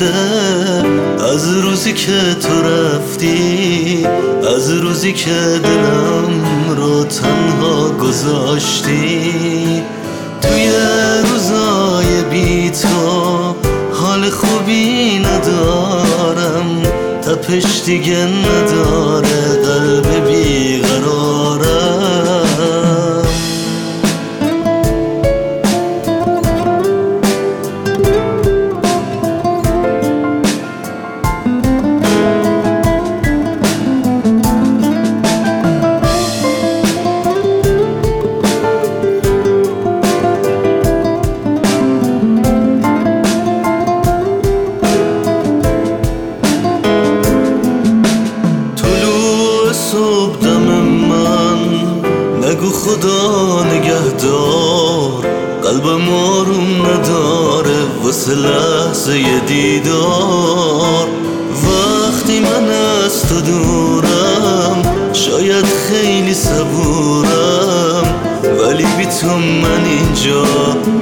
سخته از روزی که تو رفتی، از روزی که دلم رو تنها گذاشتی. توی روزای بی تو حال خوبی ندارم، تپش دیگه نداره قلب بیقرارم. صبح دم من نگو خدا نگهدار، قلبم آروم نداره واسه لحظه دیدار. وقتی من از تو دورم شاید خیلی صبورم، ولی بی تو من اینجا